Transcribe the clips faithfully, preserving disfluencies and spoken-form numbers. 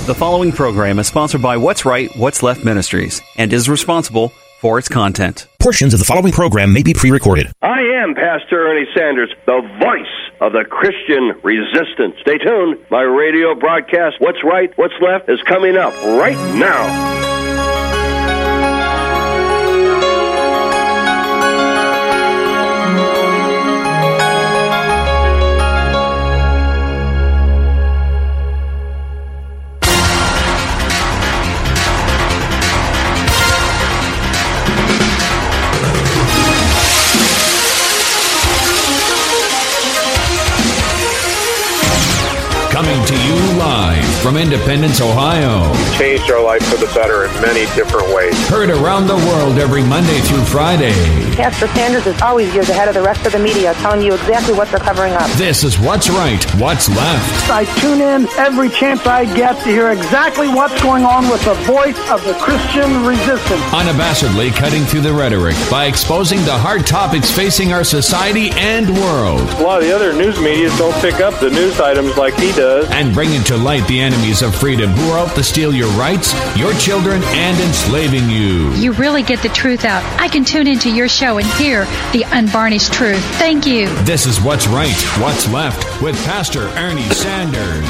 The following program is sponsored by What's Right, What's Left Ministries and is responsible for its content. Portions of the following program may be pre-recorded. I am Pastor Ernie Sanders, the voice of the Christian resistance. Stay tuned. My radio broadcast, What's Right, What's Left, is coming up right now. Coming to you live from Independence, Ohio. Changed our life for the better in many different ways. Heard around the world every Monday through Friday. Pastor Sanders is always years ahead of the rest of the media, telling you exactly what they're covering up. This is What's Right, What's Left. I tune in every chance I get to hear exactly what's going on with the voice of the Christian resistance. Unabashedly cutting through the rhetoric by exposing the hard topics facing our society and world. A lot of the other news media don't pick up the news items like he does. And bringing to light the enemies of freedom who are out to steal your rights, your children, and enslaving you. You really get the truth out. I can tune into your show and hear the unvarnished truth. Thank you. This is What's Right, What's Left with Pastor Ernie Sanders.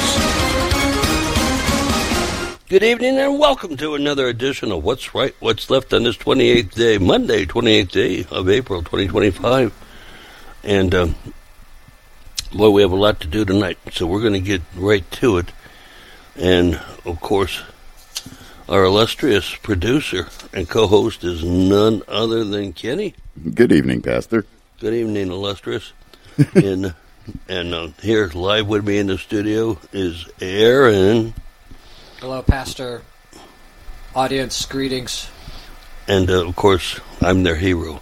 Good evening and welcome to another edition of What's Right, What's Left on this twenty-eighth day, Monday, twenty-eighth day of April twenty twenty-five. And, um, Boy, we have a lot to do tonight, so we're going to get right to it. And, of course, our illustrious producer and co-host is none other than Kenny. Good evening, Pastor. Good evening, illustrious. and and uh, here, live with me in the studio is Aaron. Hello, Pastor. Audience, greetings. And, uh, of course, I'm their hero.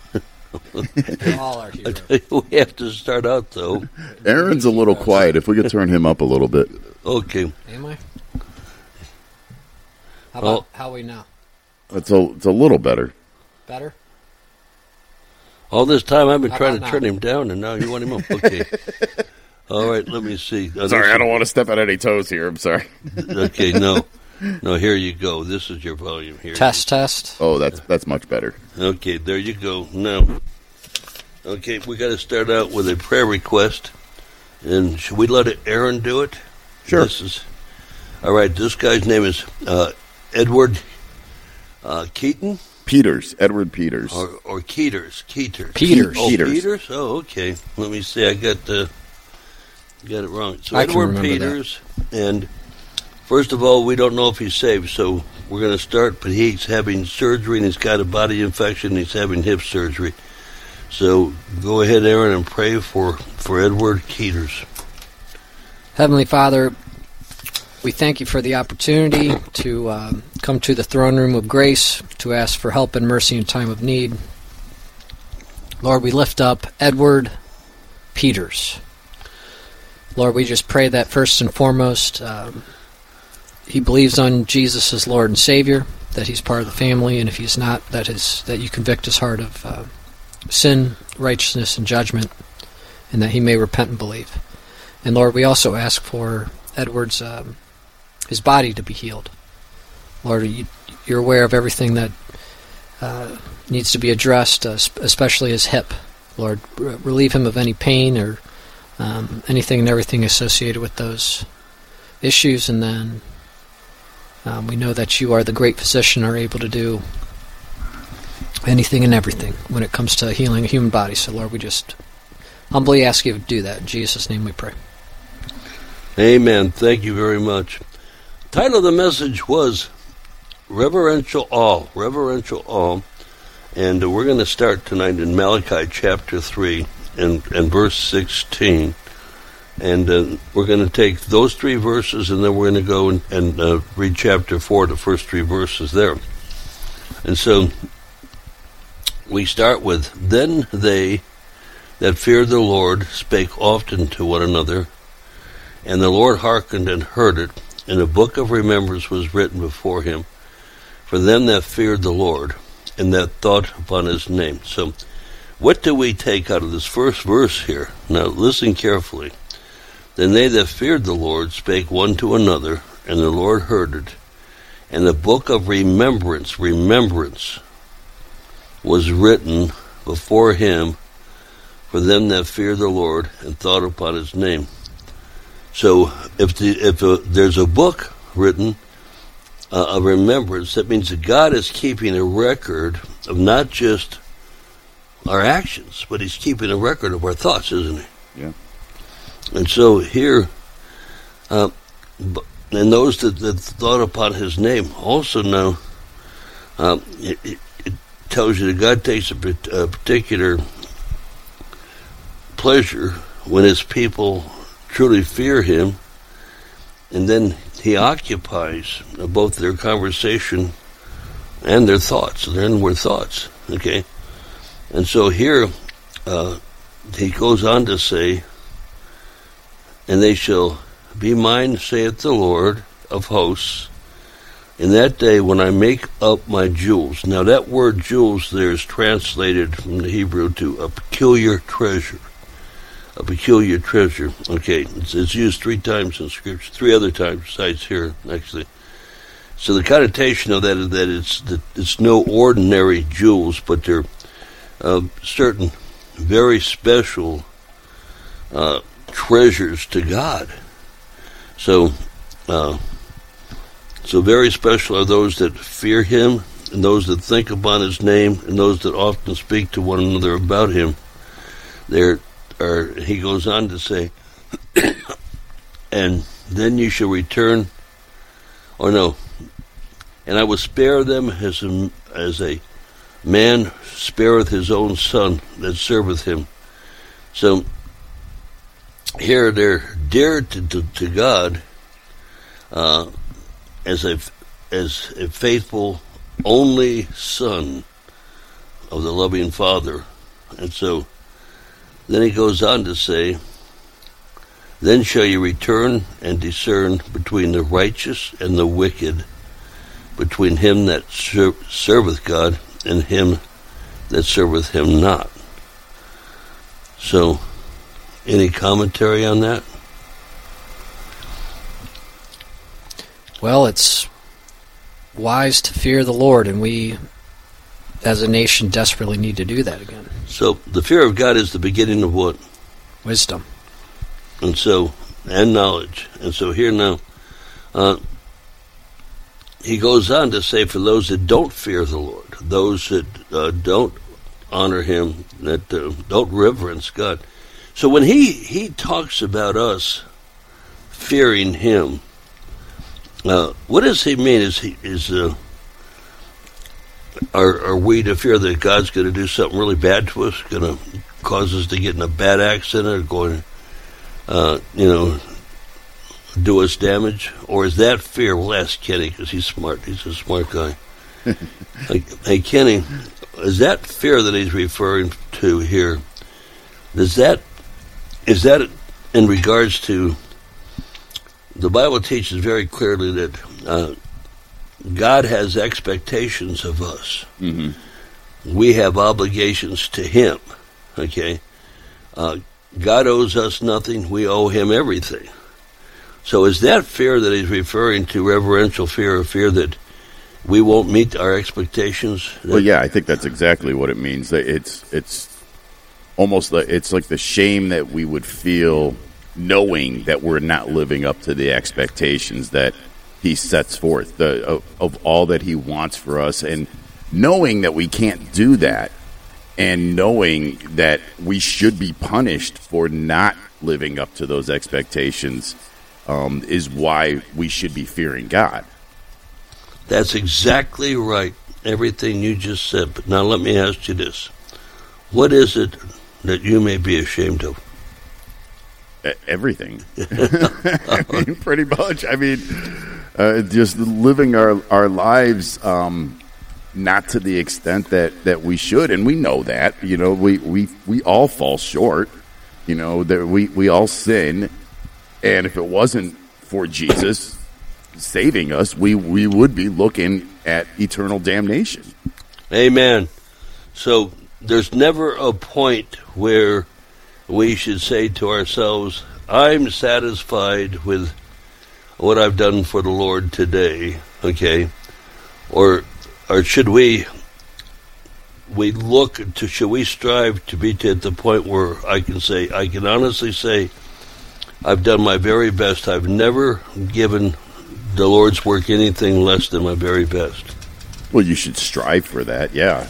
All are here. We have to start out, though. Aaron's a little quiet. If we could turn him up a little bit. Okay. Am I? How about well, how we now? It's a, it's a little better. Better? All this time I've been how trying to now? turn him down, and now you want him up. Okay. All right, let me see. Uh, sorry, I don't want to step on any toes here. I'm sorry. Okay, no. No, here you go. This is your volume here. Test, test. Oh, that's that's much better. Okay, there you go. Now, okay, we got to start out with a prayer request. And should we let Aaron do it? Sure. This is, all right, this guy's name is uh, Edward uh, Keaton? Peters. Edward Peters. Or, or Keeters. Keeters. Peters. Oh, Peters. Peters? Oh, okay. Let me see. I got, uh, got it wrong. So I can Edward remember Peters, that. And first of all, we don't know if he's saved, so we're going to start, but he's having surgery, and he's got a body infection, he's having hip surgery. So go ahead, Aaron, and pray for, for Edward Keeters. Heavenly Father, we thank you for the opportunity to uh, come to the throne room of grace to ask for help and mercy in time of need. Lord, we lift up Edward Peters. Lord, we just pray that first and foremost, um, he believes on Jesus as Lord and Savior, that he's part of the family, and if he's not, that his that you convict his heart of uh, sin, righteousness, and judgment, and that he may repent and believe. And Lord, we also ask for Edward's um, his body to be healed. Lord, you, you're aware of everything that uh, needs to be addressed, uh, especially his hip. Lord, re- relieve him of any pain or um, anything and everything associated with those issues, and then Um, we know that you are the great physician, are able to do anything and everything when it comes to healing a human body. So, Lord, we just humbly ask you to do that. In Jesus' name we pray. Amen. Thank you very much. The title of the message was Reverential Awe. Reverential Awe. And uh, we're going to start tonight in Malachi chapter three and, and verse sixteen. And uh, we're going to take those three verses, and then we're going to go and, and uh, read chapter four, the first three verses there. And so we start with, Then they that feared the Lord spake often to one another, and the Lord hearkened and heard it, and a book of remembrance was written before him for them that feared the Lord, and that thought upon his name. So what do we take out of this first verse here? Now listen carefully. Then they that feared the Lord spake one to another, and the Lord heard it. And the book of remembrance, remembrance, was written before him for them that fear the Lord and thought upon his name. So if the, if a, there's a book written uh, of remembrance, that means that God is keeping a record of not just our actions, but he's keeping a record of our thoughts, isn't he? Yeah. And so here, uh, and those that, that thought upon his name also know, um, it, it, it tells you that God takes a, a particular pleasure when his people truly fear him, and then he occupies both their conversation and their thoughts, their inward thoughts, okay? And so here, uh, he goes on to say, and they shall be mine, saith the Lord of hosts, in that day when I make up my jewels. Now that word jewels there is translated from the Hebrew to a peculiar treasure. A peculiar treasure. Okay, it's, it's used three times in Scripture, three other times besides here, actually. So the connotation of that is that it's, that it's no ordinary jewels, but they're uh, certain very special uh, treasures to God. So, uh, so very special are those that fear him, and those that think upon his name, and those that often speak to one another about him. There are, he goes on to say, and then you shall return, or no, and I will spare them as a, as a man spareth his own son that serveth him. So, here they're dear to, to, to God uh, as a as a faithful only son of the loving Father. And so then he goes on to say, then shall you return and discern between the righteous and the wicked, between him that ser- serveth God and him that serveth him not. So, any commentary on that? Well, it's wise to fear the Lord, and we, as a nation, desperately need to do that again. So, the fear of God is the beginning of what? Wisdom. And so, and knowledge. And so here now, uh, he goes on to say, for those that don't fear the Lord, those that uh, don't honor him, that uh, don't reverence God. So when he, he talks about us fearing him, uh, what does he mean? Is he is uh, are are we to fear that God's going to do something really bad to us, going to cause us to get in a bad accident, or going to, uh, you know, do us damage? Or is that fear? We'll ask Kenny because he's smart. He's a smart guy. Hey, hey, Kenny, is that fear that he's referring to here? Does that Is that in regards to, the Bible teaches very clearly that uh, God has expectations of us. Mm-hmm. We have obligations to him, okay? Uh, God owes us nothing, we owe him everything. So is that fear that he's referring to, reverential fear, or fear that we won't meet our expectations? Well, yeah, I think that's exactly what it means. It's it's almost like it's like the shame that we would feel knowing that we're not living up to the expectations that he sets forth, the of, of all that he wants for us, and knowing that we can't do that, and knowing that we should be punished for not living up to those expectations, um, is why we should be fearing God. That's exactly right, everything you just said. But now let me ask you this. What is it that you may be ashamed of? Everything. I mean, pretty much. I mean, uh, just living our, our lives um, not to the extent that, that we should, and we know that. You know, we, we, we all fall short. You know, that we, we all sin, and if it wasn't for Jesus saving us, we, we would be looking at eternal damnation. Amen. So there's never a point where we should say to ourselves, I'm satisfied with what I've done for the Lord today, okay? Or or should we we look to, should we strive to be to at the point where I can say, I can honestly say, I've done my very best. I've never given the Lord's work anything less than my very best. Well, you should strive for that, yeah.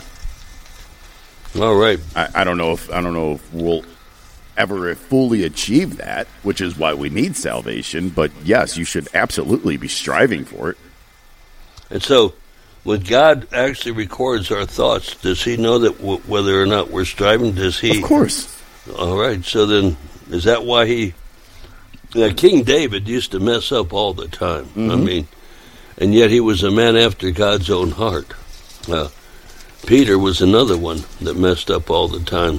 All right. I, I don't know if I don't know if we'll ever fully achieve that, which is why we need salvation. But yes, you should absolutely be striving for it. And so, when God actually records our thoughts, does He know that w- whether or not we're striving? Does He? Of course. All right. So then, is that why He? Now, King David used to mess up all the time. Mm-hmm. I mean, and yet he was a man after God's own heart. Uh, Peter was another one that messed up all the time.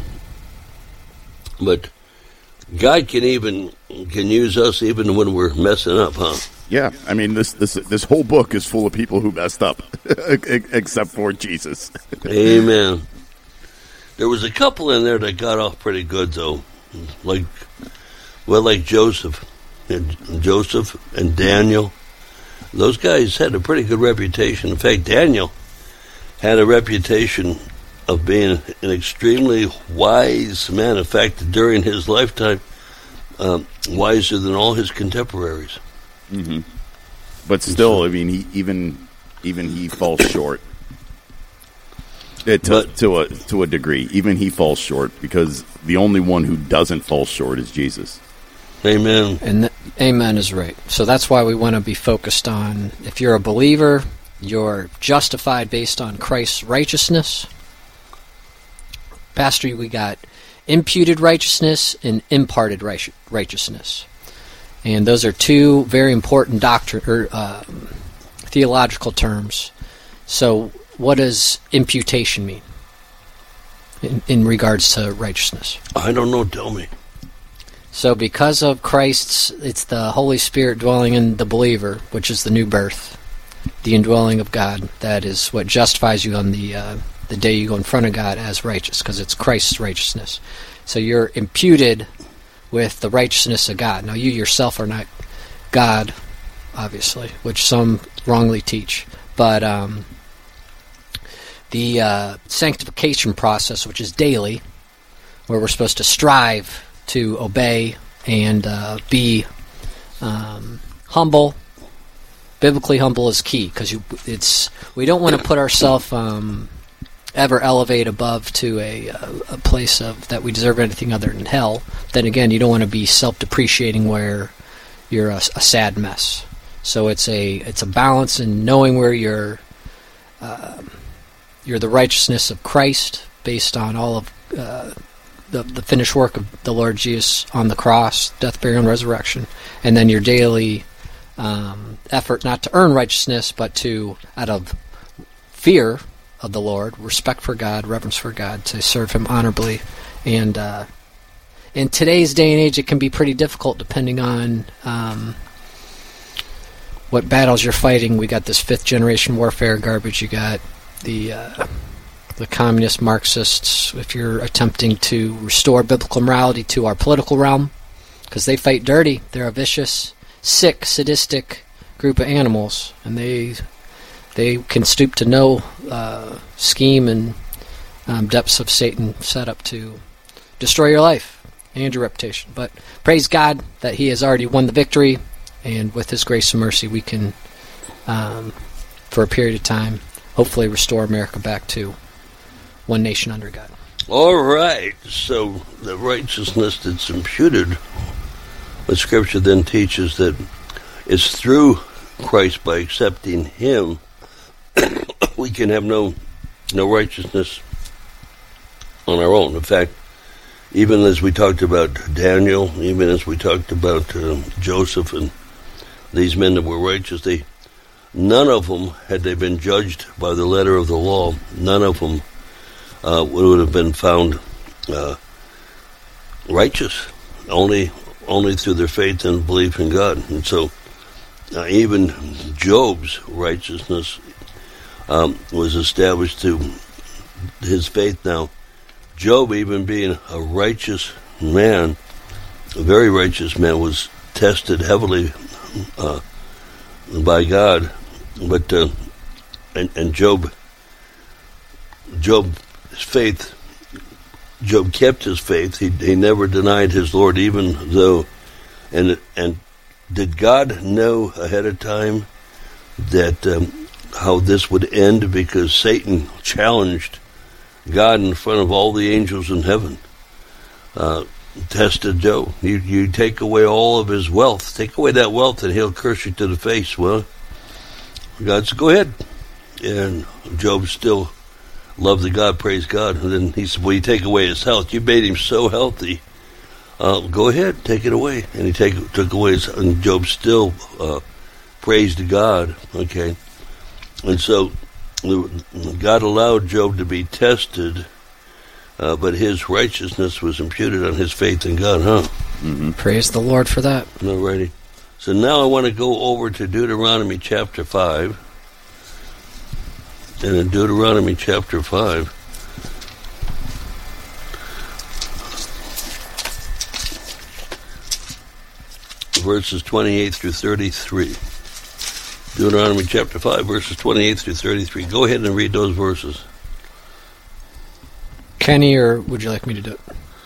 But God can even can use us even when we're messing up, huh? Yeah, I mean this this this whole book is full of people who messed up, except for Jesus. Amen. There was a couple in there that got off pretty good, though, like well, like Joseph and Joseph and Daniel. Those guys had a pretty good reputation. In fact, Daniel had a reputation of being an extremely wise man. In fact, during his lifetime, um, wiser than all his contemporaries. Mm-hmm. But still, I mean, he even even he falls short. It, to, but, to a to a degree, even he falls short because the only one who doesn't fall short is Jesus. Amen. And th- amen is right. So that's why we want to be focused on, if you're a believer, you're justified based on Christ's righteousness. Pastor, we got imputed righteousness and imparted righteousness. And those are two very important doctrine or uh, theological terms. So what does imputation mean in, in regards to righteousness? I don't know. Tell me. So because of Christ's, it's the Holy Spirit dwelling in the believer, which is the new birth, the indwelling of God. That is what justifies you on the uh, the day you go in front of God as righteous, because it's Christ's righteousness. So you're imputed with the righteousness of God. Now you yourself are not God, obviously, which some wrongly teach. But um, the uh, sanctification process, which is daily, where we're supposed to strive to obey and uh, be um, humble. Biblically humble is key, because it's we don't want to put ourselves um, ever elevate above to a, a place of that we deserve anything other than hell. Then again, you don't want to be self-depreciating where you're a, a sad mess. So it's a it's a balance in knowing where you're uh, you're the righteousness of Christ based on all of uh, the the finished work of the Lord Jesus on the cross, death, burial, and resurrection, and then your daily um, effort not to earn righteousness, but to, out of fear of the Lord, respect for God, reverence for God, to serve Him honorably. And uh, in today's day and age, it can be pretty difficult depending on um, what battles you're fighting. We got this fifth generation warfare garbage. You got the uh, the communist Marxists, if you're attempting to restore biblical morality to our political realm, because they fight dirty. They're a vicious, sick, sadistic group of animals, and they they can stoop to no uh, scheme and um, depths of Satan set up to destroy your life and your reputation. But praise God that He has already won the victory, and with His grace and mercy, we can, um, for a period of time, hopefully restore America back to one nation under God. All right. So the righteousness that's imputed, what Scripture then teaches that it's through Christ, by accepting Him, we can have no no righteousness on our own. In fact, even as we talked about Daniel, even as we talked about uh, Joseph and these men that were righteous, they none of them, had they been judged by the letter of the law, none of them uh, would have been found uh, righteous. Only, only through their faith and belief in God. And so, uh, even Job's righteousness um, was established through his faith. Now, Job, even being a righteous man, a very righteous man, was tested heavily uh, by God. But uh, and, and Job, Job's faith, Job kept his faith. He he never denied his Lord, even though. And and did God know ahead of time that um, how this would end? Because Satan challenged God in front of all the angels in heaven. Uh, tested Job. You you take away all of his wealth. Take away that wealth, and he'll curse you to the face. Well, God said, "Go ahead." And Job still loved the God, praise God. And then he said, "Well, you take away his health. You made him so healthy. Uh, go ahead, take it away." And he take, took away his, and Job still uh, praised God. Okay, and so God allowed Job to be tested, uh, but his righteousness was imputed on his faith in God, huh? Mm-hmm. Praise the Lord for that. Alrighty. So now I want to go over to Deuteronomy chapter five. And in Deuteronomy chapter five, verses twenty-eight through thirty-three. Deuteronomy chapter five, verses twenty-eight through thirty-three. Go ahead and read those verses. Kenny, or would you like me to do it?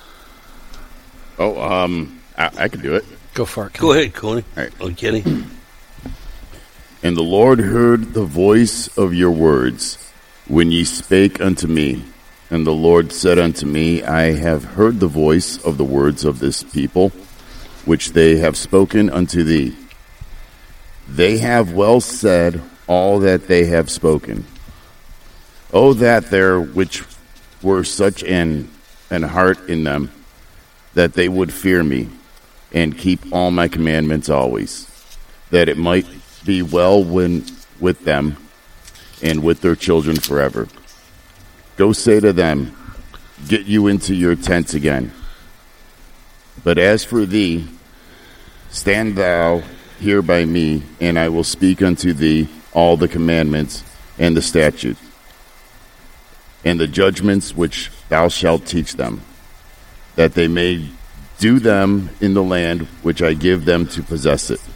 Oh, um, I, I could do it. Go for it, Kenny. Go ahead, Coney. All right. Oh, Kenny. And the Lord heard the voice of your words when ye spake unto me. And the Lord said unto me, I have heard the voice of the words of this people, which they have spoken unto thee. They have well said all that they have spoken. Oh, that there which were such an, an heart in them, that they would fear me, and keep all my commandments always, that it might be well when, with them, and with their children forever. Go say to them, get you into your tents again. But as for thee, stand thou here by me, and I will speak unto thee all the commandments and the statutes, and the judgments which thou shalt teach them, that they may do them in the land which I give them to possess it.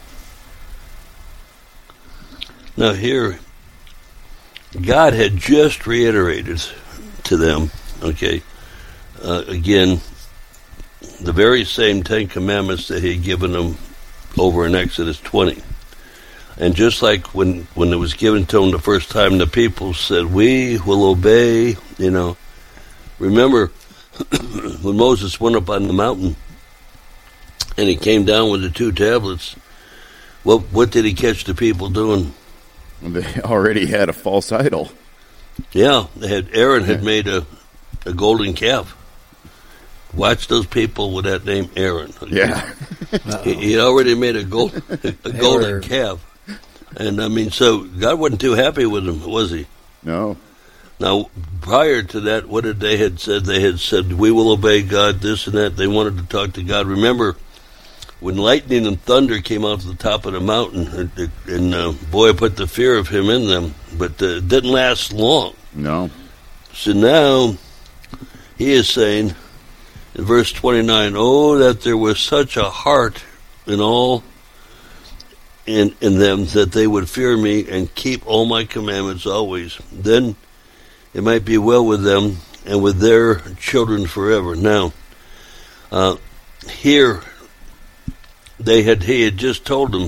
Now here, God had just reiterated to them, okay, uh, again, the very same Ten Commandments that he had given them over in Exodus twenty. And just like when, when it was given to them the first time, the people said, we will obey, you know. Remember, when Moses went up on the mountain and he came down with the two tablets, what, what did he catch the people doing? They already had a false idol. Yeah, they had Aaron had made a, a golden calf. Watch those people with that name, Aaron. Okay? Yeah, he, he already made a gold a golden calf, and I mean, so God wasn't too happy with him, was he? No. Now, prior to that, what did they had said? They had said, "We will obey God," this and that. They wanted to talk to God. Remember, when lightning and thunder came out to the top of the mountain, and, and uh, boy, put the fear of him in them, but uh, it didn't last long. No. So now, he is saying, in verse twenty-nine, oh, that there was such a heart in all in, in them, that they would fear me and keep all my commandments always. Then it might be well with them and with their children forever. Now, uh, here, They had he had just told them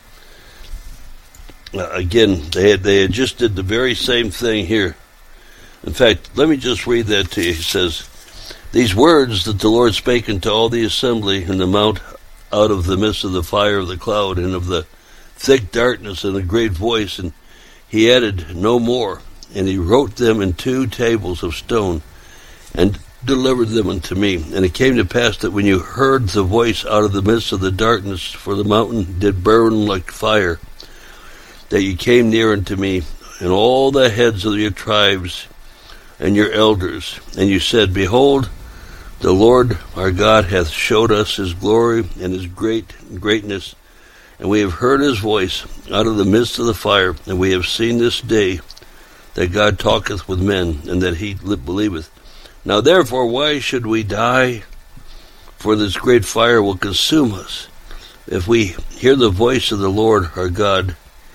uh, again. They had they had just did the very same thing here. In fact, let me just read that to you. He says, "These words that the Lord spake unto all the assembly in the mount, out of the midst of the fire of the cloud and of the thick darkness and a great voice, and he added no more. And he wrote them in two tables of stone, and delivered them unto me. And it came to pass that when you heard the voice out of the midst of the darkness, for the mountain did burn like fire, that you came near unto me, and all the heads of your tribes and your elders, and you said, Behold, the Lord our God hath showed us his glory and his great greatness, and we have heard his voice out of the midst of the fire, and we have seen this day that God talketh with men, and that he believeth. Now therefore, why should we die? For this great fire will consume us, if we hear the voice of the Lord our God,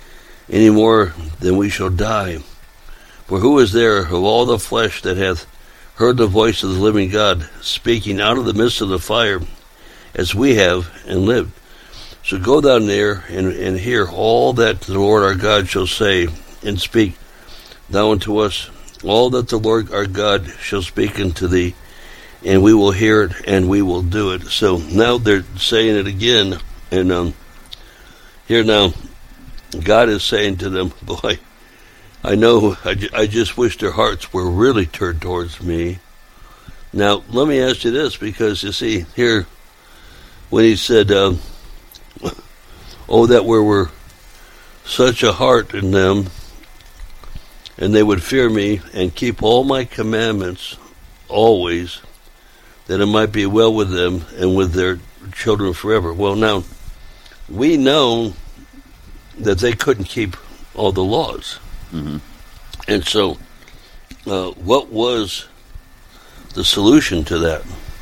any more than we shall die. For who is there of all the flesh that hath heard the voice of the living God speaking out of the midst of the fire, as we have, and lived? So go down there and, and hear all that the Lord our God shall say, and speak thou unto us all that the Lord our God shall speak unto thee, and we will hear it, and we will do it. So now they're saying it again, and um, here now, God is saying to them, boy, I know, I, ju- I just wish their hearts were really turned towards me. Now, let me ask you this, because you see, here, when he said, um, oh, that there were such a heart in them, and they would fear me, and keep all my commandments always, that it might be well with them, and with their children forever. Well, now, we know that they couldn't keep all the laws. Mm-hmm. And so, uh, what was the solution to that?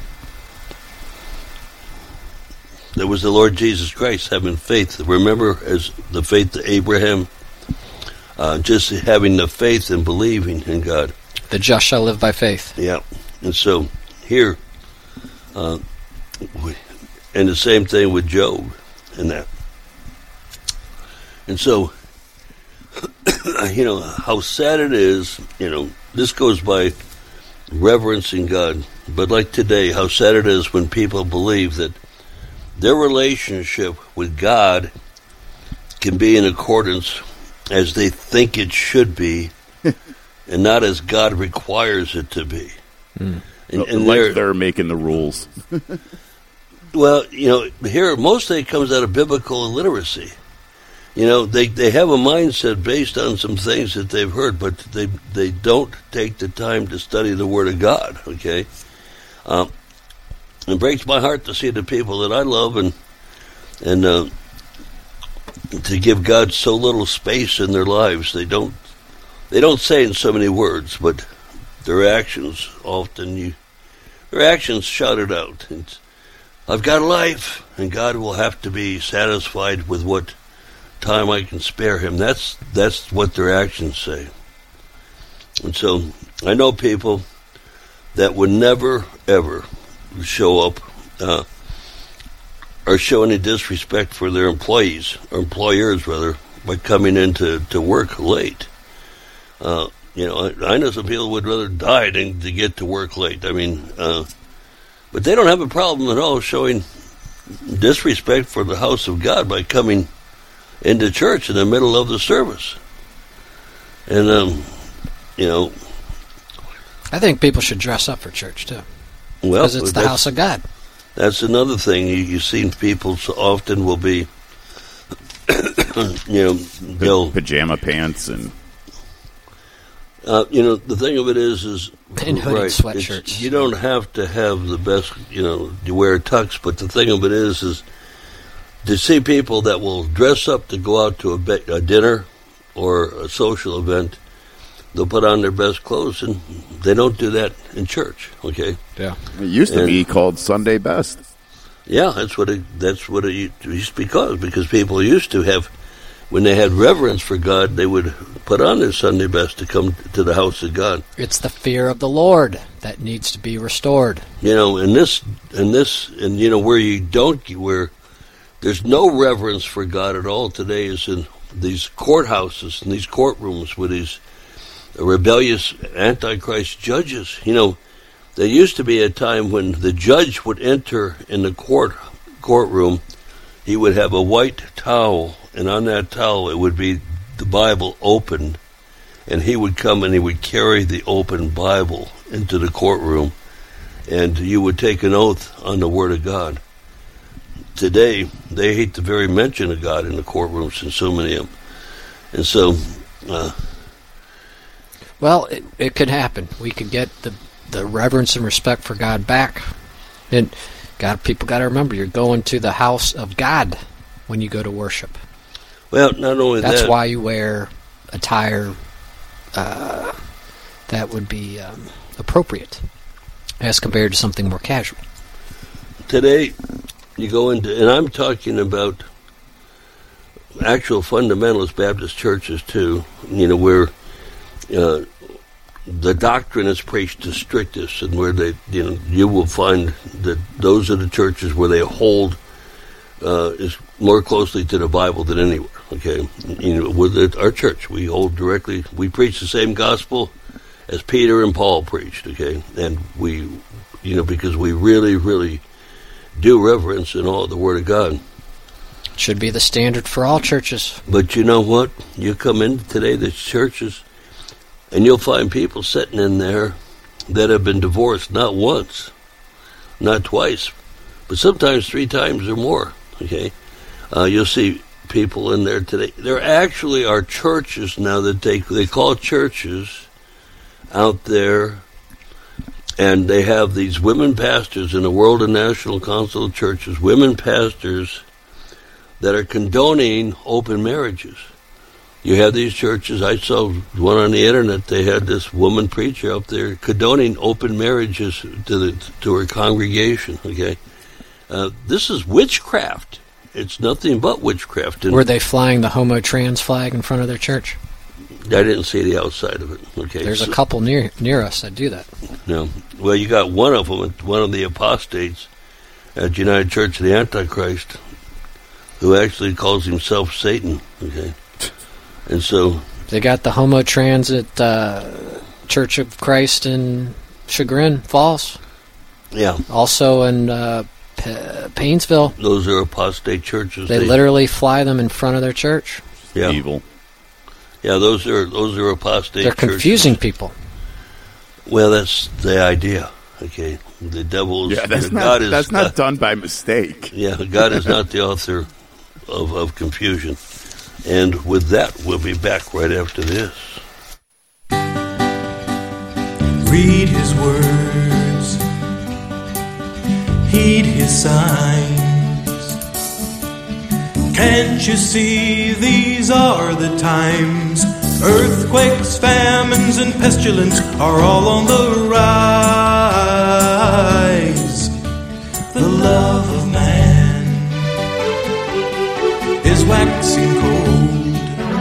There was the Lord Jesus Christ, having faith. Remember, as the faith of Abraham, uh, just having the faith and believing in God. The just shall live by faith. Yeah. And so, here, uh, we, and the same thing with Job and that. And so, you know, how sad it is, you know, this goes by reverencing God. But like today, how sad it is when people believe that their relationship with God can be in accordance as they think it should be and not as God requires it to be. Mm. And, and like they're, they're making the rules. Well, you know, here, mostly it comes out of biblical illiteracy. You know, they, they have a mindset based on some things that they've heard, but they they don't take the time to study the Word of God, okay? Um, it breaks my heart to see the people that I love and and uh, to give God so little space in their lives. They don't they don't say in so many words, but their actions often, you their actions shout it out. It's, I've got a life, and God will have to be satisfied with what time I can spare him. That's that's what their actions say. And so I know people that would never ever show up uh, or show any disrespect for their employees or employers rather by coming in to, to work late. Uh, you know, I, I know some people would rather die than to get to work late. I mean, uh, but they don't have a problem at all showing disrespect for the house of God by coming into church in the middle of the service. And, um, you know... I think people should dress up for church, too. Well, because it's the house of God. That's another thing. You, you've seen people so often will be, you know, they'll... Pajama pants and... Uh, you know, the thing of it is, is... And hooded right, sweatshirts. You don't have to have the best, you know, you wear tux, but the thing of it is, is to see people that will dress up to go out to a, be- a dinner or a social event, they'll put on their best clothes, and they don't do that in church, okay? Yeah. It used to and, be called Sunday best. Yeah, that's what it, that's what it used to be called, because people used to have, when they had reverence for God, they would put on their Sunday best to come to the house of God. It's the fear of the Lord that needs to be restored. You know, and this, and this, and you know, where you don't, where there's no reverence for God at all today is in these courthouses and these courtrooms with these rebellious antichrist judges. You know, there used to be a time when the judge would enter in the court courtroom, he would have a white towel, and on that towel it would be the Bible opened, and he would come and he would carry the open Bible into the courtroom, and you would take an oath on the Word of God. Today, they hate the very mention of God in the courtrooms, and so many of them. And so... Uh, well, it, it could happen. We could get the, the reverence and respect for God back. And God, people got to remember, you're going to the house of God when you go to worship. Well, not only That's that... That's why you wear attire uh, that would be um, appropriate as compared to something more casual. Today, you go into... And I'm talking about actual fundamentalist Baptist churches too, you know, where uh, the doctrine is preached the strictest, and where they, you know, you will find that those are the churches where they hold uh, is more closely to the Bible than anywhere. Okay, you know, with our church, we hold directly. We preach the same gospel as Peter and Paul preached. Okay, and we, you know, because we really, really do reverence in all the Word of God. Should be the standard for all churches. But you know what? You come into today, the churches, and you'll find people sitting in there that have been divorced not once, not twice, but sometimes three times or more. Okay, uh, you'll see people in there today. There actually are churches now that they they call churches out there, and they have these women pastors in the World and National Council of Churches, women pastors that are condoning open marriages. You have these churches. I saw one on the internet. They had this woman preacher up there condoning open marriages to the to her congregation. Okay, uh, this is witchcraft. It's nothing but witchcraft. And were they flying the homo trans flag in front of their church? I didn't see the outside of it. Okay, there's so, a couple near near us that do that. No, well, you got one of them, one of the apostates at United Church of the Antichrist, who actually calls himself Satan. Okay, and so they got the homo trans at uh, Church of Christ in Chagrin Falls. Yeah, also in uh, P- Painesville. Those are apostate churches. They, they literally fly them in front of their church. Yeah, evil. Yeah, those are those are apostate. They're churches. Confusing people. Well, that's the idea. Okay, the devil is. Yeah, that's God not is that's not, not done by mistake. Yeah, God is not the author of of confusion. And with that, we'll be back right after this. Read His words, heed His signs. Can't you see these are the times? Earthquakes, famines, and pestilence are all on the rise. The love of man is waxing cold,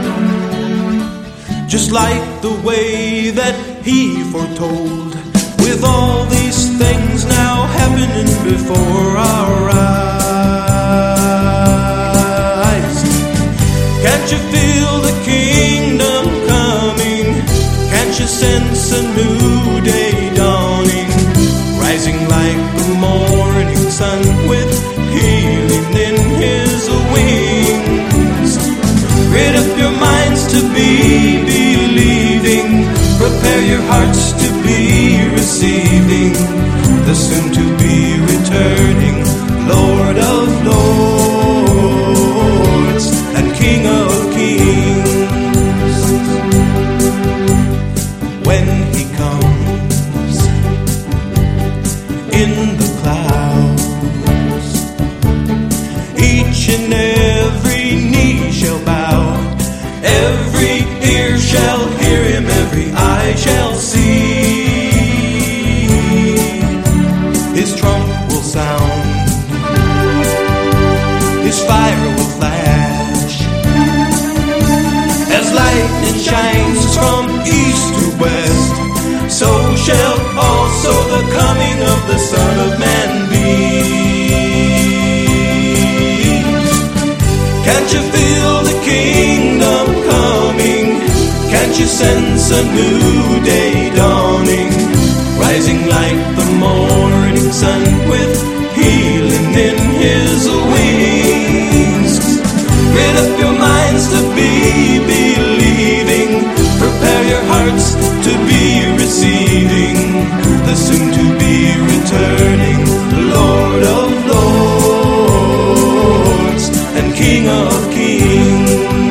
just like the way that He foretold. With all these things now happening before our eyes, can't you feel the kingdom coming? Can't you sense a new day dawning? Rising like the morning sun with healing in His wings. Rid up your minds to be believing. Prepare your hearts to be receiving the soon-to-be returning Lord of Lords and King of Kings. When He comes in the clouds, each and every knee shall bow, every ear shall hear Him, every eye shall see. His trump will sound, His fire will flash, as lightning shines from east to west, so shall also the coming of the Son of Man be. Can't you feel the kingdom coming? Can't you sense a new day dawning? Rising like the morning sun with healing in His wings. Rid up your minds to be believing. Prepare your hearts to be receiving the soon-to-be returning Lord of Lords and King of Kings.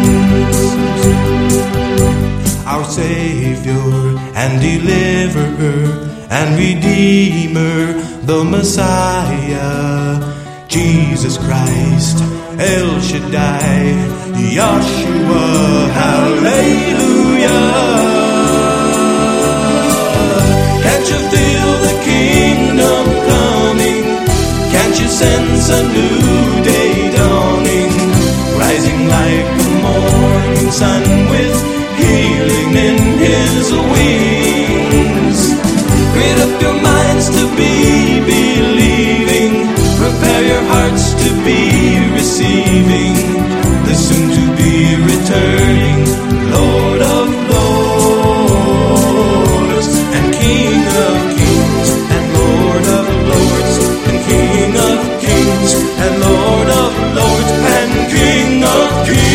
Our Savior and Deliverer and Redeemer, the Messiah, Jesus Christ, El Shaddai, Yahshua, hallelujah. Can't you feel the kingdom coming? Can't you sense a new day dawning? Rising like his wings. Create up your minds to be believing. Prepare your hearts to be receiving the soon-to-be returning Lord of Lords and King of Kings and Lord of Lords and King of Kings and Lord of Lords and King of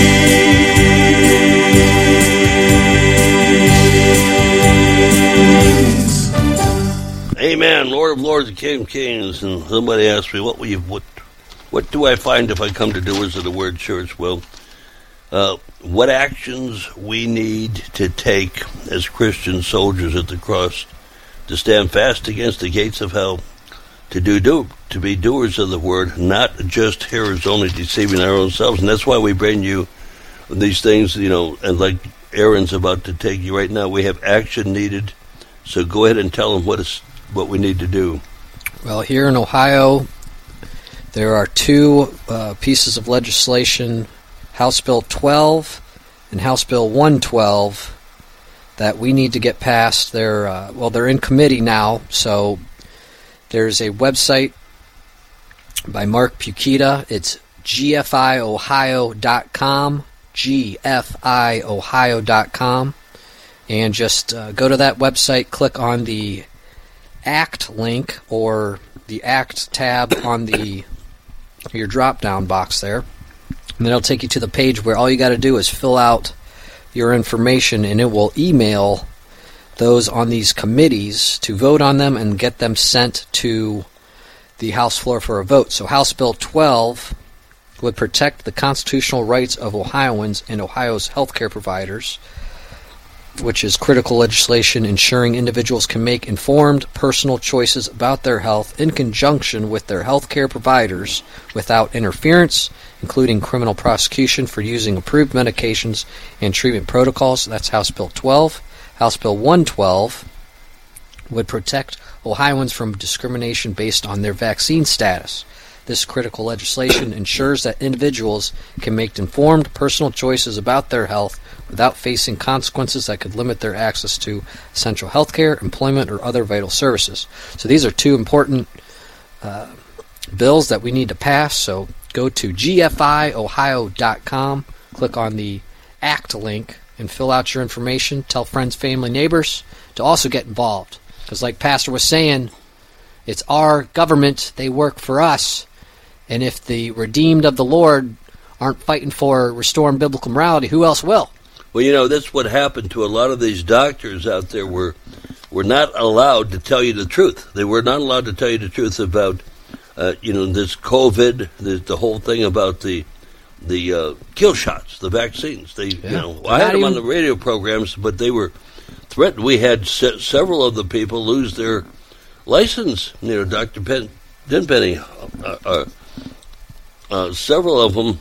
Kings. Amen. Lord of Lords and King of Kings. And somebody asked me, what will you, what, what do I find if I come to Doers of the Word Church? Well, uh, what actions we need to take as Christian soldiers at the cross to stand fast against the gates of hell, to do, do to be doers of the word, not just hearers only, deceiving our own selves. And that's why we bring you these things, you know, and like Aaron's about to take you right now, we have action needed. So go ahead and tell them what is what we need to do. Well, here in Ohio, there are two uh, pieces of legislation, House Bill twelve and House Bill one twelve, that we need to get passed. They're uh, well, they're in committee now, so there's a website by Mark Pukita. It's G F I Ohio dot com, G F I Ohio dot com, and just uh, go to that website, click on the ACT link or the ACT tab on the your drop-down box there, and then it'll take you to the page where all you got to do is fill out your information, and it will email those on these committees to vote on them and get them sent to the House floor for a vote. So House Bill twelve would protect the constitutional rights of Ohioans and Ohio's healthcare providers, which is critical legislation ensuring individuals can make informed personal choices about their health in conjunction with their healthcare providers without interference, including criminal prosecution for using approved medications and treatment protocols. That's House Bill twelve. House Bill one twelve would protect Ohioans from discrimination based on their vaccine status. This critical legislation ensures that individuals can make informed personal choices about their health without facing consequences that could limit their access to essential health care, employment, or other vital services. So these are two important uh, bills that we need to pass. So go to G F I Ohio dot com, click on the ACT link, and fill out your information. Tell friends, family, neighbors to also get involved. Because like Pastor was saying, it's our government. They work for us. And if the redeemed of the Lord aren't fighting for restoring biblical morality, who else will? Well, you know, that's what happened to a lot of these doctors out there were were not allowed to tell you the truth. They were not allowed to tell you the truth about, uh, you know, this COVID, the, the whole thing about the the uh, kill shots, the vaccines. They, yeah. you know, I had them on the radio programs, but they were threatened. We had se- several of the people lose their license. You know, Doctor Pen- Denpenny, uh, uh, uh, several of them,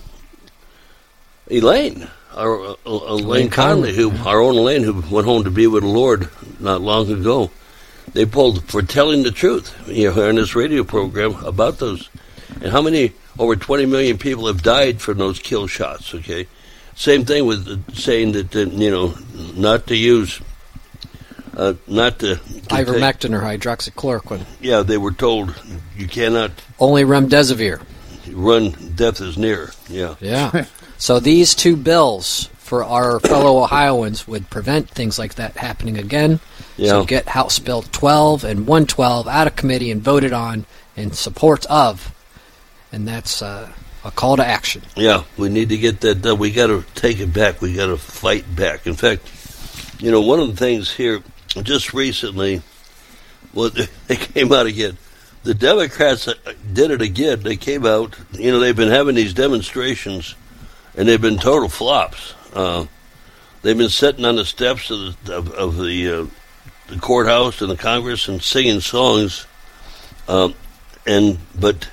Elaine. Our, uh, Elaine Conley, who our own Elaine, who went home to be with the Lord not long ago, they pulled for telling the truth, you know, on this radio program about those, and how many over twenty million people have died from those kill shots. Okay, same thing with uh, saying that uh, you know not to use, uh, not to, to ivermectin take, or hydroxychloroquine. Yeah, they were told you cannot only remdesivir. Run, death is near. Yeah, yeah. So these two bills for our fellow Ohioans would prevent things like that happening again. Yeah. So get House Bill twelve and one twelve out of committee and voted on in support of. And that's uh, a call to action. Yeah, we need to get that done. We got to take it back. We got to fight back. In fact, you know, one of the things here just recently, well, they came out again. The Democrats did it again. They came out, you know, they've been having these demonstrations, and they've been total flops. Uh, they've been sitting on the steps of the, of, of the, uh, the courthouse and the Congress and singing songs. Um, and but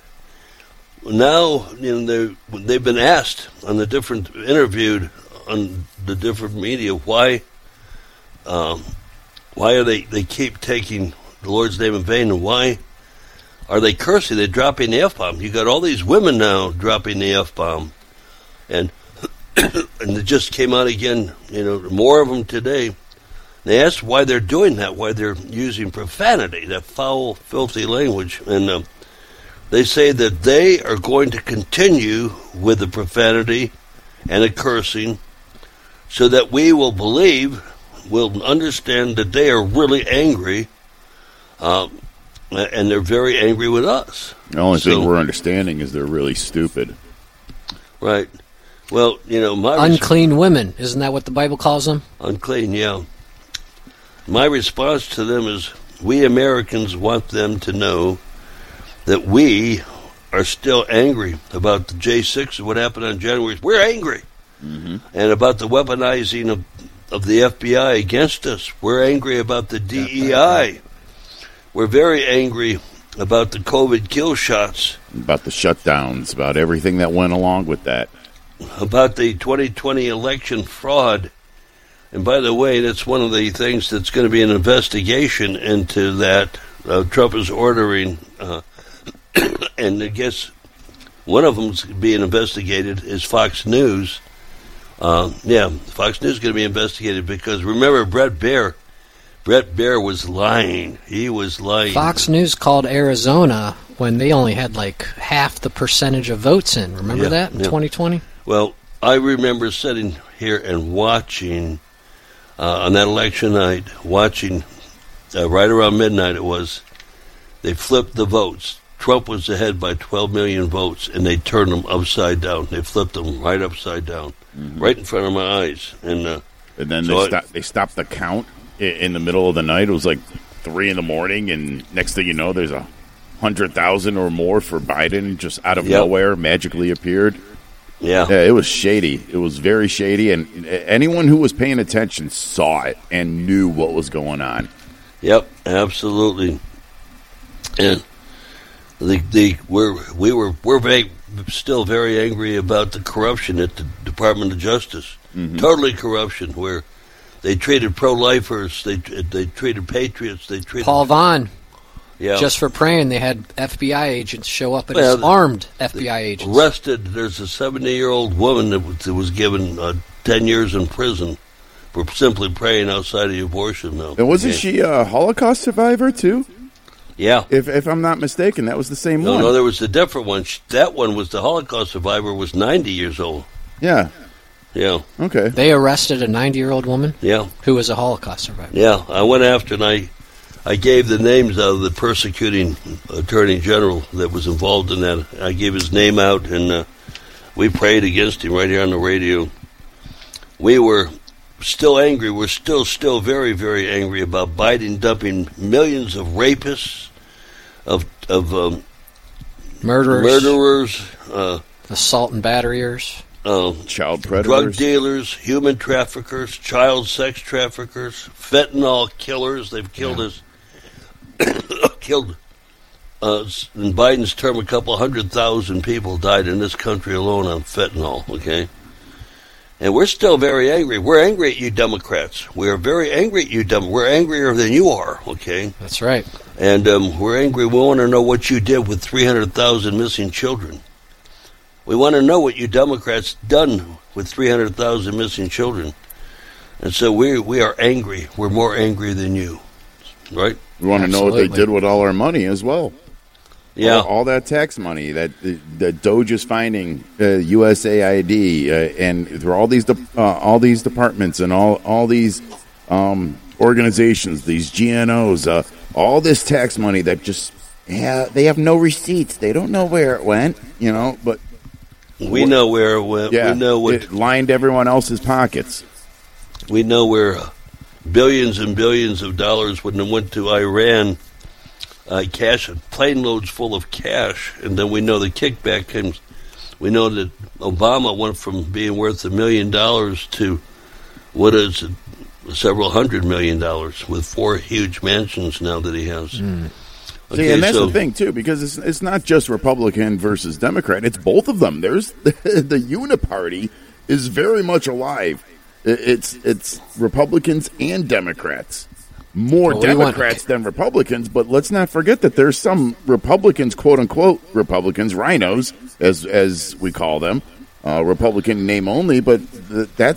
now, you know, they've been asked on the different interviewed on the different media why um, why are they they keep taking the Lord's name in vain, and why are they cursing? They're dropping the F-bomb. You got all these women now dropping the F-bomb. And and it just came out again, you know, more of them today. They asked why they're doing that, why they're using profanity, that foul, filthy language. And uh, they say that they are going to continue with the profanity and the cursing so that we will believe, will understand that they are really angry, uh, and they're very angry with us. The only so, thing we're understanding is they're really stupid. Right. Well, you know, my unclean res- women, isn't that what the Bible calls them? Unclean, yeah. My response to them is, we Americans want them to know that we are still angry about the J six and what happened on January. We're angry. Mm-hmm. And about the weaponizing of, of the F B I against us. We're angry about the D E I. We're very angry about the COVID kill shots. About the shutdowns, about everything that went along with that. About the twenty twenty election fraud. And by the way, that's one of the things that's going to be an investigation into that. Uh, Trump is ordering, uh, and I guess one of them's being investigated is Fox News. Uh, yeah, Fox News is going to be investigated because, remember, Brett Baer, Brett Baer was lying. He was lying. Fox News called Arizona when they only had like half the percentage of votes in. Remember yeah, that in yeah. twenty twenty? Well, I remember sitting here and watching uh, on that election night, watching uh, right around midnight it was, they flipped the votes. Trump was ahead by twelve million votes, and they turned them upside down. They flipped them right upside down, mm-hmm. right in front of my eyes. And uh, and then so they, sto- they stopped the count in the middle of the night. It was like three in the morning, and next thing you know, there's a hundred thousand or more for Biden just out of yep. nowhere magically appeared. Yeah. yeah, it was shady. It was very shady, and anyone who was paying attention saw it and knew what was going on. Yep, absolutely. And the the we're we were we're very, still very angry about the corruption at the Department of Justice. Mm-hmm. Totally corruption, where they treated pro-lifers, they they treated patriots, they treated Paul Vaughn. Yeah. Just for praying, they had F B I agents show up, and well, well, armed F B I agents. Arrested, there's a seventy-year-old woman that was, that was given uh, ten years in prison for simply praying outside of the abortion mill. And wasn't okay. she a Holocaust survivor, too? Yeah. If if I'm not mistaken, that was the same no, one. No, there was a different one. That one was the Holocaust survivor, was ninety years old. Yeah. Yeah. Okay. They arrested a ninety-year-old woman? Yeah. Who was a Holocaust survivor. Yeah. I went after and I... I gave the names of the persecuting attorney general that was involved in that. I gave his name out, and uh, we prayed against him right here on the radio. We were still angry. We're still, still very, very angry about Biden dumping millions of rapists, of of um, murderers, murderers, uh, assault and batteryers, uh, child predators, drug dealers, human traffickers, child sex traffickers, fentanyl killers. They've killed yeah. us. Killed, uh, in Biden's term, a couple hundred thousand people died in this country alone on fentanyl, okay? And we're still very angry. We're angry at you Democrats. We're very angry at you Dem- We're angrier than you are, okay? That's right. And um, we're angry. We want to know what you did with three hundred thousand missing children. We want to know what you Democrats done with three hundred thousand missing children. And so we we are angry. We're more angry than you, right? We want to know what they did with all our money as well. Yeah, all, all that tax money that the, the Doge is finding uh, U S A I D uh, and through all these de- uh, all these departments and all all these um, organizations, these G N Os, uh, all this tax money that just yeah they have no receipts. They don't know where it went, you know. But we know where it went. Yeah, we know what it lined everyone else's pockets. We know where billions and billions of dollars when it went to Iran, uh, cash, plane loads full of cash, and then we know the kickback comes. We know that Obama went from being worth a million dollars to what is it, several hundred million dollars with four huge mansions now that he has. Mm. Okay, See, and that's so, the thing too, because it's it's not just Republican versus Democrat; it's both of them. There's the, the Uniparty is very much alive. It's it's Republicans and Democrats. More well, Democrats we than Republicans, but let's not forget that there's some Republicans, quote unquote, Republicans, rhinos, as as we call them, uh, Republican name only. But th- that's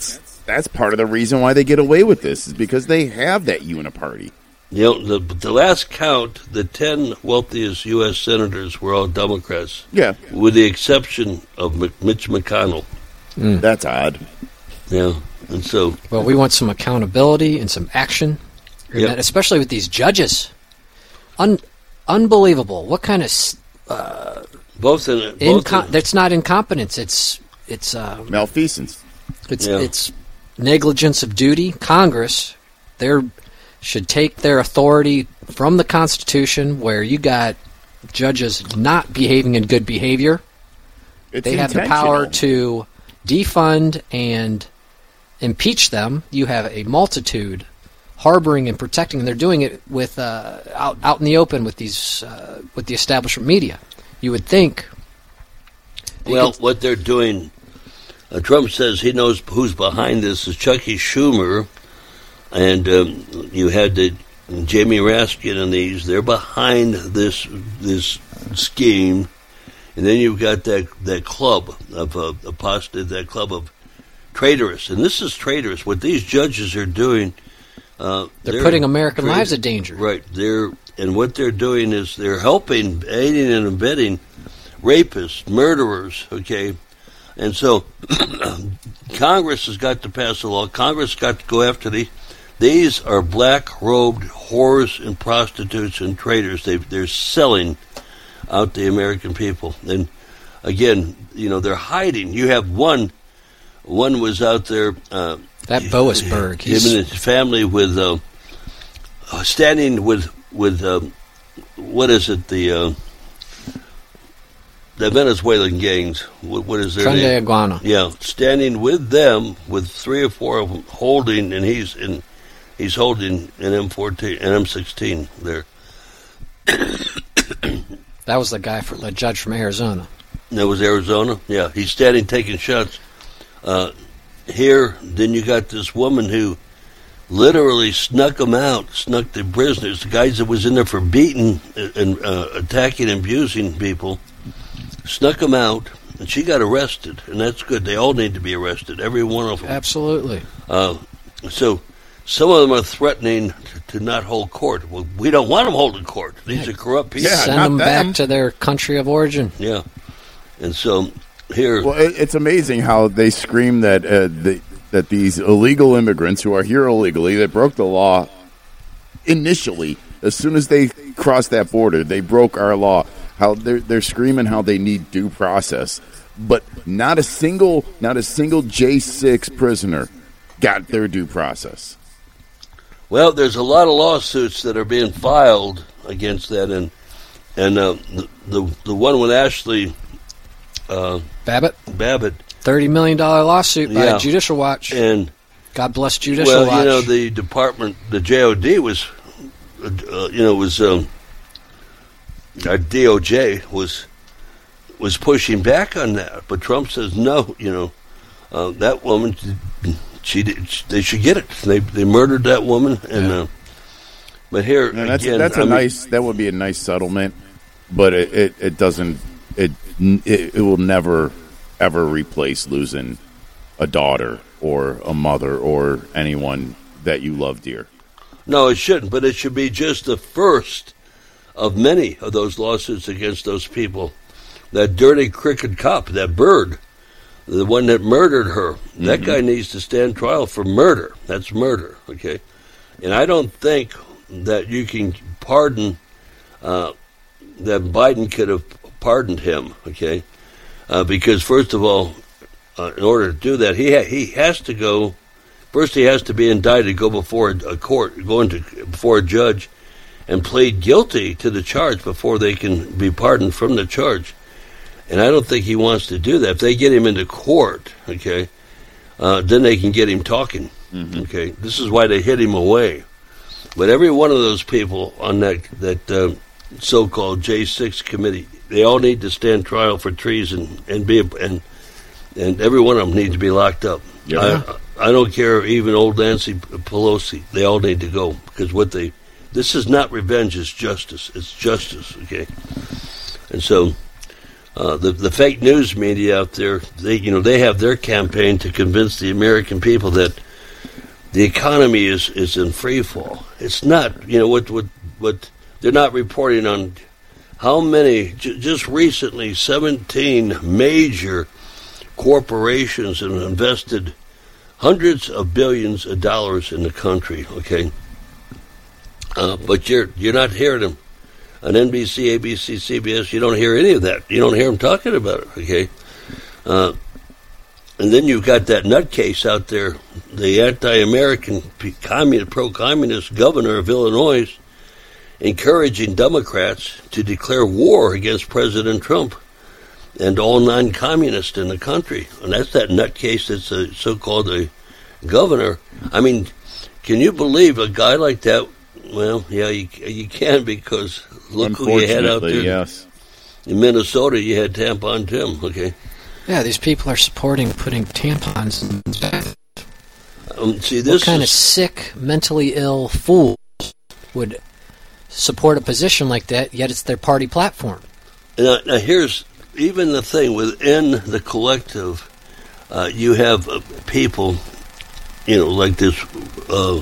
that's part of the reason why they get away with this, is because they have that uniparty. You know, the, the last count, the ten wealthiest U S senators were all Democrats. Yeah. With the exception of Mitch McConnell. Mm. That's odd. Yeah, and so... Well, we want some accountability and some action, and Yep. that, especially with these judges. Un- unbelievable. What kind of... Uh, both in... Both incom- in that's not incompetence. It's... it's uh, malfeasance. It's, Yeah. it's negligence of duty. Congress, they're... should take their authority from the Constitution, where you got judges not behaving in good behavior. It's they have the power to defund and impeach them. You have a multitude harboring and protecting, and they're doing it with uh, out out in the open with these uh, with the establishment media. You would think. Well, could, what they're doing, uh, Trump says he knows who's behind this is Chucky Schumer. And um, you had the Jamie Raskin and these. They're behind this this scheme, and then you've got that that club of uh, apostate, that club of traitorous. And this is traitorous. What these judges are doing, uh, they're, they're putting American tra- lives in danger. Right. They're and what they're doing is they're helping, aiding and abetting rapists, murderers. Okay. And so Congress has got to pass a law. Congress has got to go after these. These are black-robed whores and prostitutes and traitors. They, they're selling out the American people. And, again, you know, they're hiding. You have one. One was out there. Uh, that Boasberg. Him and his family with, uh, standing with, with uh, what is it, the... Uh, The Venezuelan gangs, what, what is their Tren name? de Iguana. Yeah, standing with them, with three or four of them holding, and he's in, he's holding an M fourteen, an M sixteen there. That was the guy, for, the judge from Arizona. That was Arizona? Yeah, he's standing taking shots. Uh, here, then you got this woman who literally snuck them out, snuck the prisoners, the guys that was in there for beating and uh, attacking and abusing people. Snuck them out, and she got arrested, and that's good. They all need to be arrested, every one of them. Absolutely. Uh, so some of them are threatening to, to not hold court. Well, we don't want them holding court. These yeah. are corrupt people. Yeah, Send them, them back to their country of origin. Yeah. And so here... Well, it, it's amazing how they scream that uh, the, that these illegal immigrants who are here illegally, that broke the law initially, as soon as they crossed that border, they broke our law. How they're they're screaming how they need due process, but not a single not a single J six prisoner got their due process. Well, there's a lot of lawsuits that are being filed against that, and and uh, the, the the one with Ashley uh, Babbitt Babbitt thirty million dollar lawsuit by yeah. Judicial Watch. And God bless Judicial well, Watch. Well, you know, the department, the J O D was, uh, you know, was. Um, Our D O J was was pushing back on that, but Trump says no. You know, uh, that woman, she, did, they should get it. They they murdered that woman, and uh, but here no, that's, again, that's a I mean, nice. That would be a nice settlement, but it, it, it doesn't. It, it it will never ever replace losing a daughter or a mother or anyone that you love dear. No, it shouldn't. But it should be just the first of many of those lawsuits against those people. That dirty cricket cop, that bird, the one that murdered her, mm-hmm. that guy needs to stand trial for murder. That's murder, okay? And I don't think that you can pardon, uh, that Biden could have pardoned him, okay? Uh, because, first of all, uh, in order to do that, he ha- he has to go, first he has to be indicted, go before a, a court, go into, before a judge, and plead guilty to the charge before they can be pardoned from the charge. And I don't think he wants to do that. If they get him into court, okay, uh, then they can get him talking, mm-hmm. okay? This is why they hid him away. But every one of those people on that that uh, so-called J six committee, they all need to stand trial for treason and be and and every one of them needs to be locked up. Yeah. I, I don't care, even old Nancy Pelosi. They all need to go because what they this is not revenge; it's justice. It's justice, okay? And so uh, the the fake news media out there, they you know they have their campaign to convince the American people that the economy is, is in free fall. It's not. You know what what what they're not reporting on how many j- just recently seventeen major corporations have invested hundreds of billions of dollars in the country. Okay, uh, but you're you're not hearing them. On N B C, A B C, C B S, you don't hear any of that. You don't hear them talking about it, okay? Uh, and then you've got that nutcase out there, the anti-American, communist, pro-communist governor of Illinois, encouraging Democrats to declare war against President Trump and all non-communists in the country. And that's that nutcase that's a so-called a governor. I mean, can you believe a guy like that? Well, yeah, you, you can, because look who you had out there. Yes. In Minnesota, you had Tampon Tim, okay? Yeah, these people are supporting putting tampons in the um, see, this What kind is, of sick, mentally ill fool would support a position like that, yet it's their party platform? Now, now here's even the thing within the collective. Uh, you have uh, people, you know, like this uh,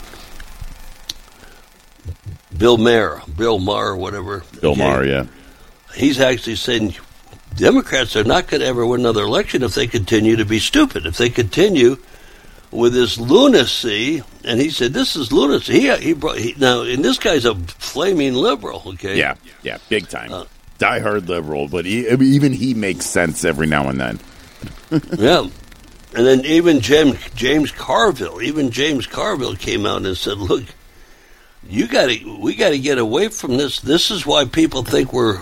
Bill Maher, Bill Maher, whatever. Bill okay? Maher, yeah. He's actually saying Democrats are not going to ever win another election if they continue to be stupid, if they continue with this lunacy. And he said, this is lunacy. He, he brought, he, now, and this guy's a flaming liberal, okay? Yeah, yeah, big time. Uh, Die-hard liberal, but he, even he makes sense every now and then. Yeah. And then even James, James Carville, even James Carville came out and said, look, you got to, we got to get away from this. This is why people think we're,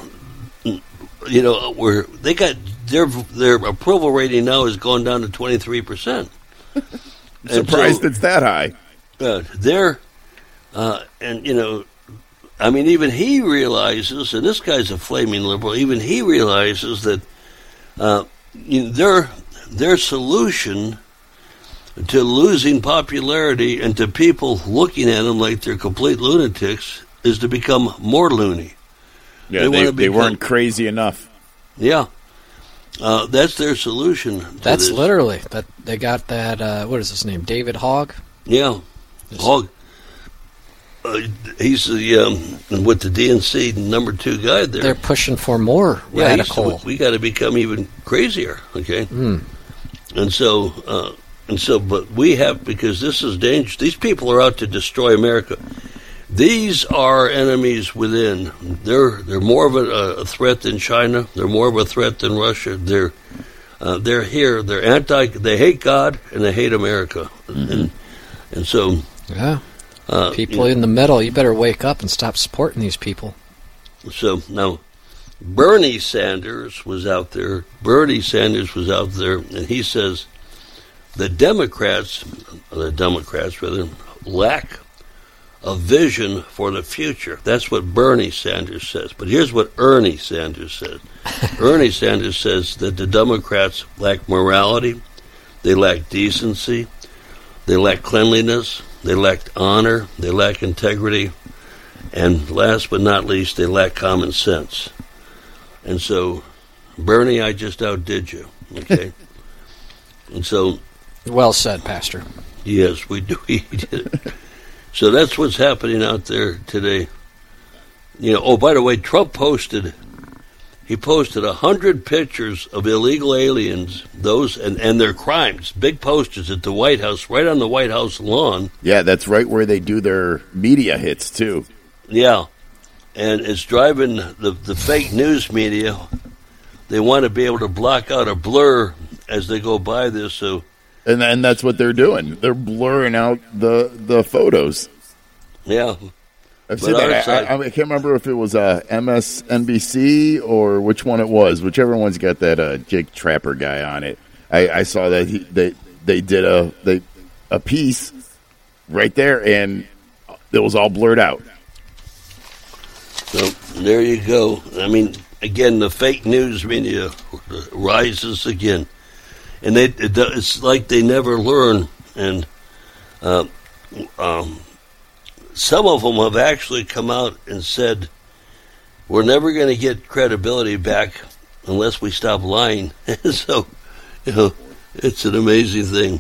you know, we're, they got, their their approval rating now has gone down to twenty-three percent. Surprised so, it's that high. Uh, they're, uh, and, you know, I mean, even he realizes, and this guy's a flaming liberal, even he realizes that uh, you know, their, their solution to losing popularity and to people looking at them like they're complete lunatics is to become more loony. Yeah, they, they, become, they weren't crazy enough. Yeah. Uh, that's their solution. That's this. literally. that They got that, uh, what is his name, David Hogg? Yeah. Just, Hogg. Uh, he's the, um, with the D N C number two guy there. They're pushing for more yeah, radical. We got to become even crazier, okay? Mm. And so... Uh, And so, but we have, because this is dangerous. These people are out to destroy America. These are enemies within. They're they're more of a, a threat than China. They're more of a threat than Russia. They're uh, they're here. They're anti. They hate God and they hate America. Mm-hmm. And and so yeah, uh, people you know, in the middle. You better wake up and stop supporting these people. So now, Bernie Sanders was out there. Bernie Sanders was out there, and he says, the Democrats, the Democrats rather, lack a vision for the future. That's what Bernie Sanders says. But here's what Ernie Sanders says. Ernie Sanders says that the Democrats lack morality, they lack decency, they lack cleanliness, they lack honor, they lack integrity, and last but not least, they lack common sense. And so, Bernie, I just outdid you, okay? And so... Well said, Pastor. Yes, we do. He did. So that's what's happening out there today. You know. Oh, by the way, Trump posted. He posted a hundred pictures of illegal aliens, those and, and their crimes. Big posters at the White House, right on the White House lawn. Yeah, that's right where they do their media hits too. Yeah, and it's driving the the fake news media. They want to be able to block out a blur as they go by this. So. And then that's what they're doing. They're blurring out the the photos. Yeah. I've seen that. I, I, I can't remember if it was uh, M S N B C or which one it was. Whichever one's got that uh, Jake Trapper guy on it. I, I saw that he, they they did a they a piece right there, and it was all blurred out. So there you go. I mean, again, the fake news media rises again. And they, it's like they never learn. And uh, um, some of them have actually come out and said, we're never going to get credibility back unless we stop lying. So, you know, it's an amazing thing.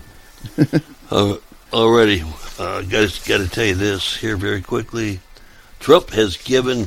uh, already, uh, got got to tell you this here very quickly. Trump has given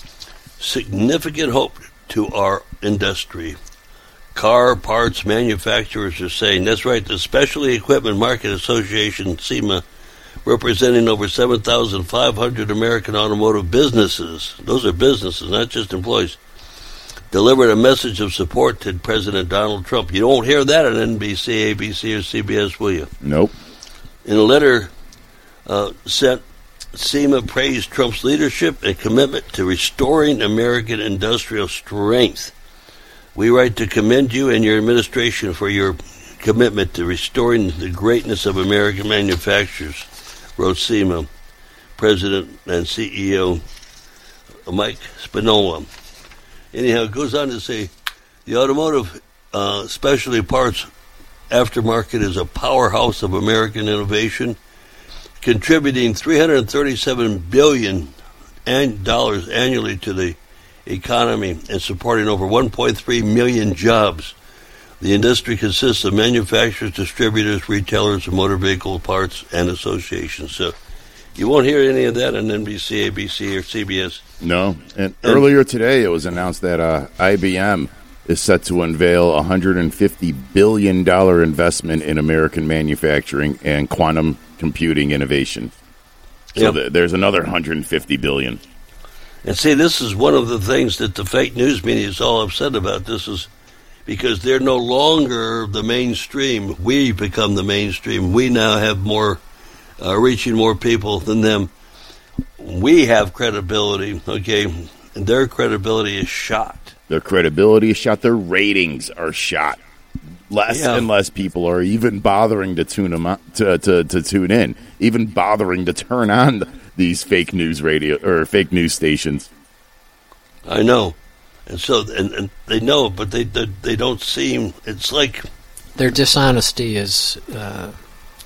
significant hope to our industry. Car parts manufacturers are saying, that's right, the Specialty Equipment Market Association, SEMA, representing over seven thousand five hundred American automotive businesses, those are businesses, not just employees, delivered a message of support to President Donald Trump. You won't hear that on N B C, A B C, or C B S, will you? Nope. In a letter uh, sent, SEMA praised Trump's leadership and commitment to restoring American industrial strength. We write to commend you and your administration for your commitment to restoring the greatness of American manufacturers, wrote SEMA President and C E O Mike Spinola. Anyhow, it goes on to say, the automotive uh, specialty parts aftermarket is a powerhouse of American innovation, contributing three hundred thirty-seven billion dollars annually to the economy and supporting over one point three million jobs. The industry consists of manufacturers, distributors, retailers of motor vehicle parts, and associations. So you won't hear any of that on N B C, A B C, or C B S. No. And, and earlier today it was announced that uh, I B M is set to unveil a one hundred fifty billion dollars investment in American manufacturing and quantum computing innovation. So yep. th- there's another one hundred fifty billion dollars. And see, this is one of the things that the fake news media is all upset about. This is because they're no longer the mainstream. We become the mainstream. We now have more, uh, reaching more people than them. We have credibility, okay, and their credibility is shot. Their credibility is shot. Their ratings are shot. Less yeah. and less people are even bothering to tune them out, to, to to tune in, even bothering to turn on these fake news radio or fake news stations. I know, and so and, and they know, but they, they they don't seem. It's like their dishonesty is uh,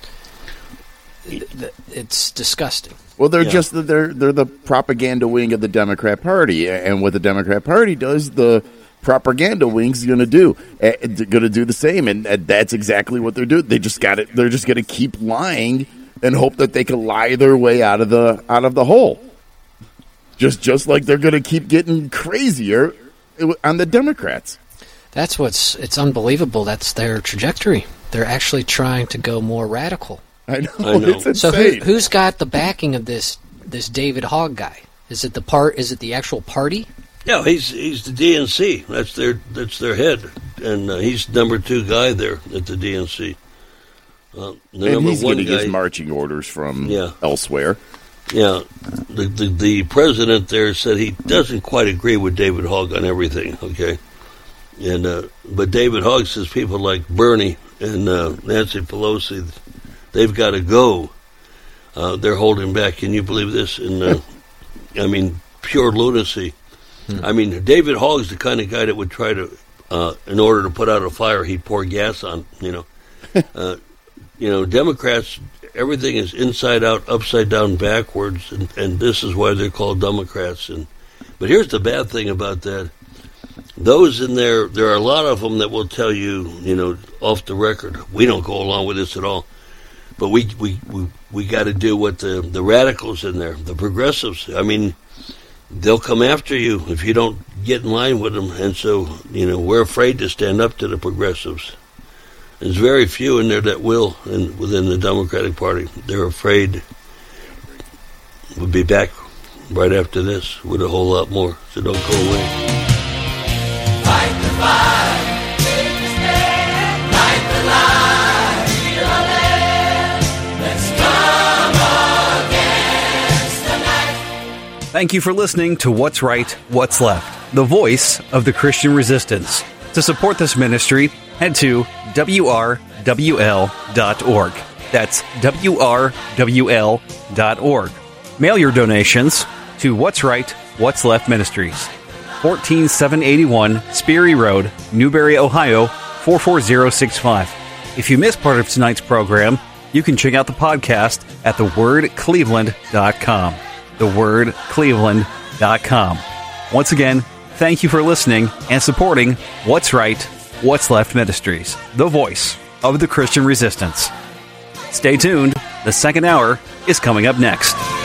it's disgusting. Well, they're yeah. just they're they're the propaganda wing of the Democrat Party, and what the Democrat Party does, the propaganda wing's going to do. Uh, going to do the same, and uh, that's exactly what they're doing. They just got it. They're just going to keep lying and hope that they can lie their way out of the out of the hole. Just just like they're going to keep getting crazier on the Democrats. That's what's it's unbelievable. That's their trajectory. They're actually trying to go more radical. I know. I know. It's insane. So who, who's got the backing of this this David Hogg guy? Is it the part? Is it the actual party? Yeah, he's he's the D N C. That's their that's their head, and uh, he's number two guy there at the D N C. Uh, the and he's getting guy, his marching orders from yeah. elsewhere. Yeah, the, the the president there said he doesn't quite agree with David Hogg on everything. Okay, and uh, but David Hogg says people like Bernie and uh, Nancy Pelosi, they've got to go. Uh, they're holding back. Can you believe this? And uh, I mean, pure lunacy. Hmm. I mean, David Hogg's the kind of guy that would try to, uh, in order to put out a fire, he'd pour gas on. You know, uh, you know, Democrats. Everything is inside out, upside down, backwards, and, and this is why they're called Democrats. And but here's the bad thing about that: those in there, there are a lot of them that will tell you, you know, off the record, we don't go along with this at all. But we we we, we got to do what the the radicals in there, the progressives. I mean, they'll come after you if you don't get in line with them. And so, you know, we're afraid to stand up to the progressives. There's very few in there that will, in, within the Democratic Party. They're afraid. We'll be back right after this with a whole lot more, so don't go away. Fight the fight, take the stand, light the light, feel the land. Let's come against the night. Thank you for listening to What's Right, What's Left, the voice of the Christian resistance. To support this ministry, head to W R W L dot org. That's W R W L dot org. Mail your donations to What's Right, What's Left Ministries, fourteen seven eighty-one Sperry Road, Newberry, Ohio, four four zero six five. If you missed part of tonight's program, you can check out the podcast at the word cleveland dot com. the word cleveland dot com. Once again, thank you for listening and supporting What's Right, What's Left Ministries, the voice of the Christian resistance. Stay tuned. The second hour is coming up next.